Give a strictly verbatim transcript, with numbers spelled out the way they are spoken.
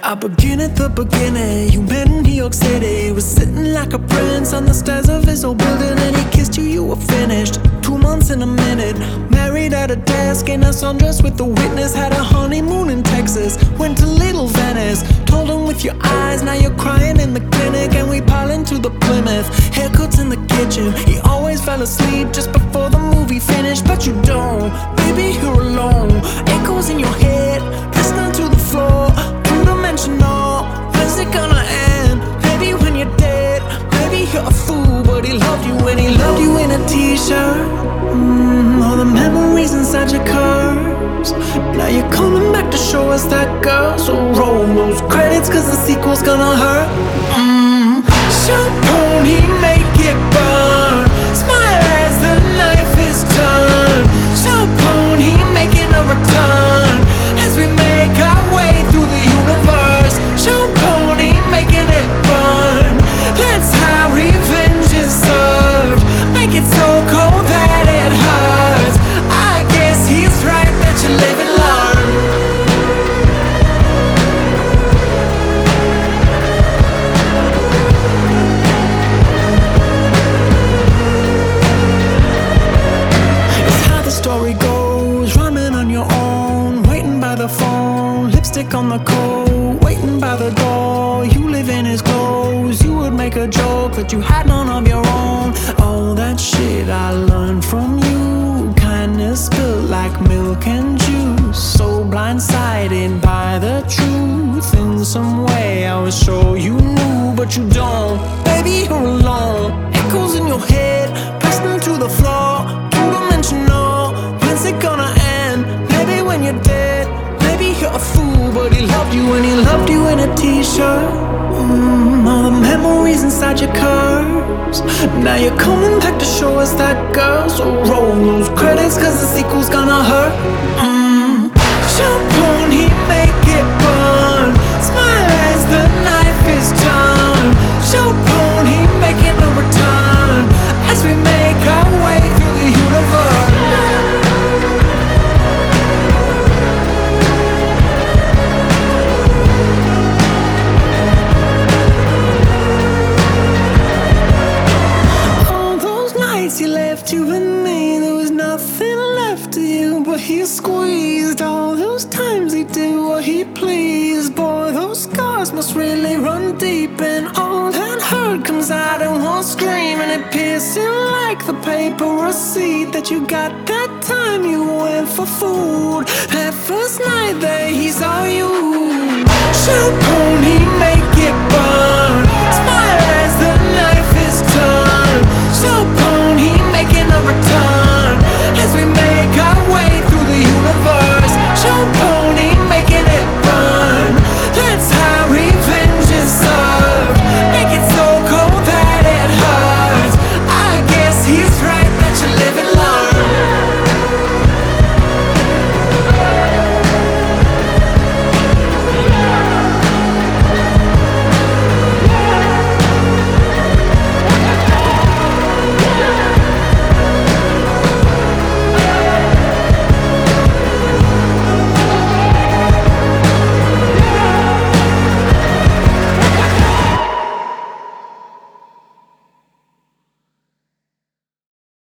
I begin at the beginning. You met in New York City, was sitting like a prince on the stairs of his old building, and he kissed you, you were finished. Two months in a minute, married at a desk in a sundress with the witness. Had a honeymoon in Texas, went to Little Venice. Told him with your eyes, now you're crying in the clinic. And we pile into the Plymouth, haircuts in the kitchen. He always fell asleep just before the movie finished, but you don't, baby, you're alone. Echoes in your head, listening to the floor. Two-dimensional, when's it gonna end? Maybe when you're dead, maybe you're a fool, but he loved you and he loved you in a t-shirt. Mm, all the memories inside your curves. Now you're coming back to show us that girl. So roll those credits, cause the sequel's gonna hurt. Mm. Champagne, make it burn. Smile as the knife is turned. Champagne, making a return as we make our way through the universe. Champagne, making it burn. That's how revenge is served. Make it so cold that it hurts. I guess he's right that you live and learn. It's how the story goes, rhyming on your own, waiting by the phone, lipstick on the coat, waiting by the door. You live in his clothes, you would make a joke that you had none of your own. All that shit I learned from you, kindness spilled like milk and juice. So blindsided by the truth, in some way I was sure you knew, but you don't, baby, you're alone. Echoes in your head, pressed into the floor. Two-dimensional, when's it gonna end? Maybe when you're dead, maybe you're a fool, but he loved you and he loved you in a t-shirt. Mm, all the memories inside your curves. Now you're coming back to show us that girl. So roll those credits, cause the sequel's gonna hurt. Mm. Champagne, make it burn. Smile as the knife is turned. Champagne, making a return as we make our way through the universe. He left you and me, there was nothing left of you, but he squeezed. All those times he did what he pleased. Boy, those scars must really run deep, and all that hurt comes out in one scream, and it piercing like the paper receipt that you got that time you went for food. That first night that he saw you. Champagne, make it burn.